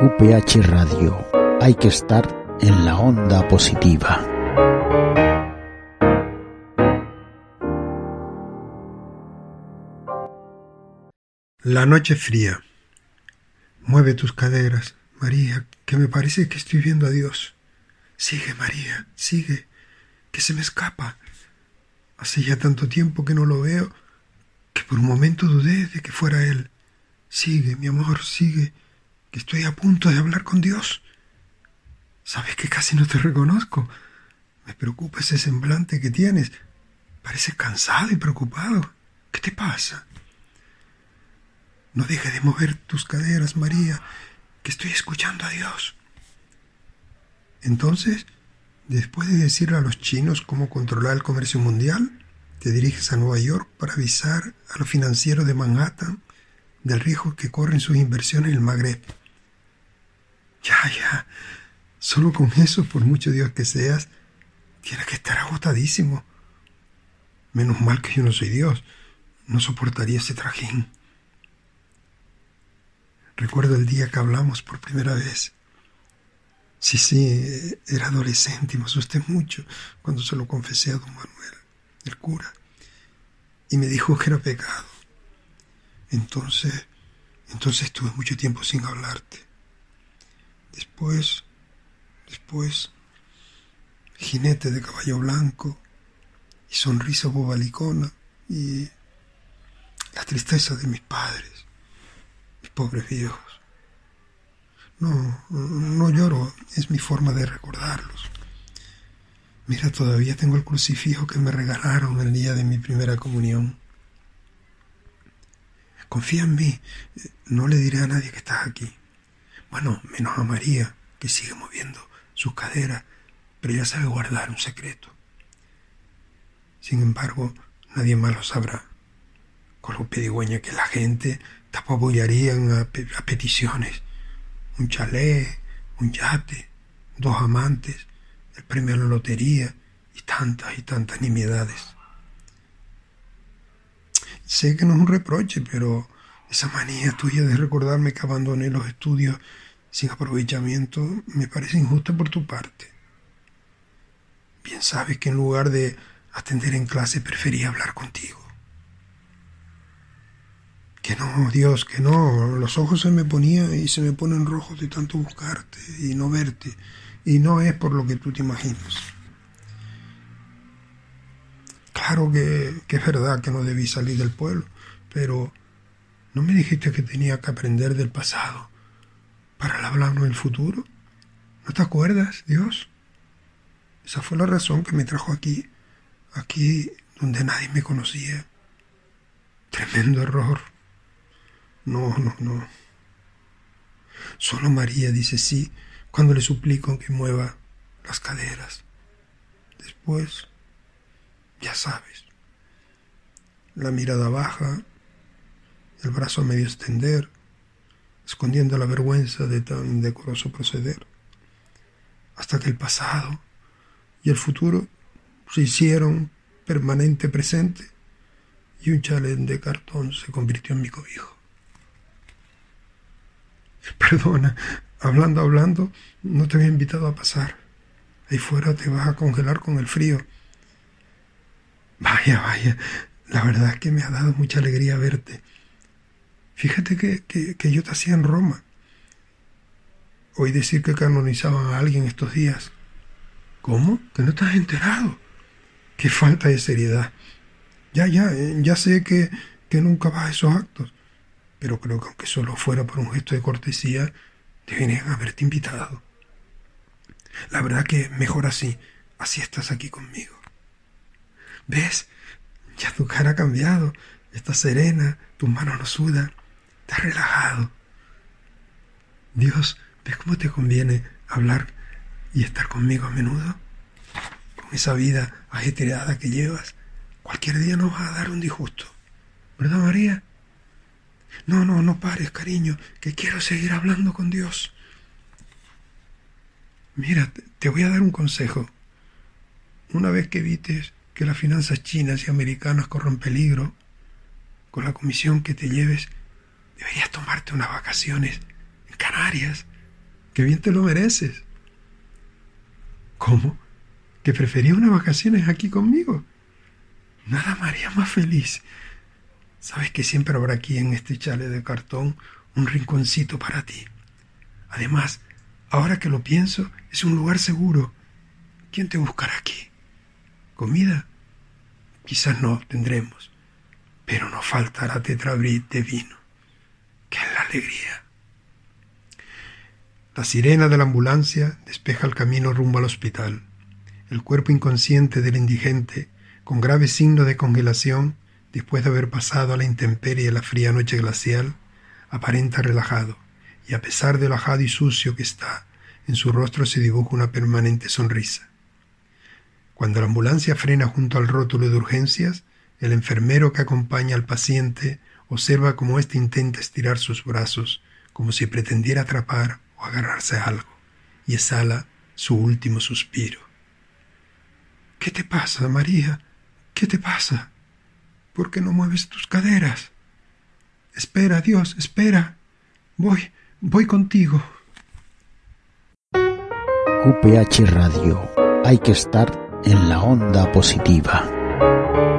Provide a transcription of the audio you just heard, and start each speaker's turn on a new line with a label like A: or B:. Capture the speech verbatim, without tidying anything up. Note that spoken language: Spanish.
A: U P H Radio. Hay que estar en la onda positiva.
B: La noche fría. Mueve tus caderas, María, que me parece que estoy viendo a Dios. Sigue, María, sigue, que se me escapa. Hace ya tanto tiempo que no lo veo, que por un momento dudé de que fuera Él. Sigue, mi amor, sigue, que estoy a punto de hablar con Dios. Sabes que casi no te reconozco. Me preocupa ese semblante que tienes. Pareces cansado y preocupado. ¿Qué te pasa? No dejes de mover tus caderas, María, que estoy escuchando a Dios. Entonces, después de decirle a los chinos cómo controlar el comercio mundial, te diriges a Nueva York para avisar a los financieros de Manhattan del riesgo que corren sus inversiones en el Magreb. Ya, ya, solo con eso, por mucho Dios que seas, tienes que estar agotadísimo. Menos mal que yo no soy Dios, no soportaría ese trajín. Recuerdo el día que hablamos por primera vez. Sí, sí, era adolescente y me asusté mucho cuando se lo confesé a don Manuel, el cura, y me dijo que era pecado. Entonces, entonces estuve mucho tiempo sin hablarte. Después, después, jinete de caballo blanco y sonrisa bobalicona y la tristeza de mis padres, mis pobres viejos. No, no lloro, es mi forma de recordarlos. Mira, todavía tengo el crucifijo que me regalaron el día de mi primera comunión. Confía en mí, no le diré a nadie que estás aquí. Bueno, menos a María, que sigue moviendo sus caderas, pero ella sabe guardar un secreto. Sin embargo, nadie más lo sabrá. Con lo pedigüeña que la gente te apabullarían a, pe- a peticiones. Un chalet, un yate, dos amantes, el premio a la lotería y tantas y tantas nimiedades. Sé que no es un reproche, pero esa manía tuya de recordarme que abandoné los estudios sin aprovechamiento me parece injusta por tu parte. Bien sabes que en lugar de atender en clase prefería hablar contigo. Que no, Dios, que no. Los ojos se me ponían y se me ponen rojos de tanto buscarte y no verte. Y no es por lo que tú te imaginas. Claro que, que es verdad que no debí salir del pueblo, pero ¿no me dijiste que tenía que aprender del pasado para hablarnos del futuro? ¿No te acuerdas, Dios? Esa fue la razón que me trajo aquí, aquí donde nadie me conocía. Tremendo error. No, no, no. Solo María dice sí cuando le suplico que mueva las caderas. Después, ya sabes, la mirada baja, el brazo a medio extender, escondiendo la vergüenza de tan decoroso proceder, hasta que el pasado y el futuro se hicieron permanente presente y un chalet de cartón se convirtió en mi cobijo. Perdona, hablando, hablando, no te había invitado a pasar. Ahí fuera te vas a congelar con el frío. Vaya, vaya, la verdad es que me ha dado mucha alegría verte. Fíjate que, que, que yo te hacía en Roma. Oí decir que canonizaban a alguien estos días. ¿Cómo? ¿Que no estás enterado? Qué falta de seriedad. Ya, ya, ya sé que, que nunca vas a esos actos. Pero creo que aunque solo fuera por un gesto de cortesía, deberían haberte invitado. La verdad que mejor así, así estás aquí conmigo. ¿Ves? Ya tu cara ha cambiado, estás serena, tus manos no sudan, te has relajado. Dios, ¿ves cómo te conviene hablar y estar conmigo a menudo? Con esa vida ajetreada que llevas, cualquier día nos va a dar un disgusto. ¿Verdad, María? No, no, no pares, cariño, que quiero seguir hablando con Dios. Mira, te voy a dar un consejo. Una vez que evites que las finanzas chinas y americanas corran peligro, con la comisión que te lleves, deberías tomarte unas vacaciones en Canarias, ¡Qué bien te lo mereces! ¿Cómo? ¿Que prefería unas vacaciones aquí conmigo? Nada me haría más feliz. Sabes que siempre habrá aquí en este chalet de cartón un rinconcito para ti. Además, ahora que lo pienso, es un lugar seguro. ¿Quién te buscará aquí? ¿Comida? Quizás no tendremos, pero no faltará tetrabrit de vino. ¡Qué es la alegría! La sirena de la ambulancia despeja el camino rumbo al hospital. El cuerpo inconsciente del indigente, con grave signo de congelación, después de haber pasado a la intemperie la fría noche glacial, aparenta relajado, y a pesar de lo ajado y sucio que está, en su rostro se dibuja una permanente sonrisa. Cuando la ambulancia frena junto al rótulo de urgencias, el enfermero que acompaña al paciente observa cómo éste intenta estirar sus brazos, como si pretendiera atrapar o agarrarse a algo, y exhala su último suspiro. ¿Qué te pasa, María? ¿Qué te pasa? ¿Por qué no mueves tus caderas? Espera, Dios, espera. Voy, voy contigo.
A: U P H Radio. Hay que estar en la onda positiva.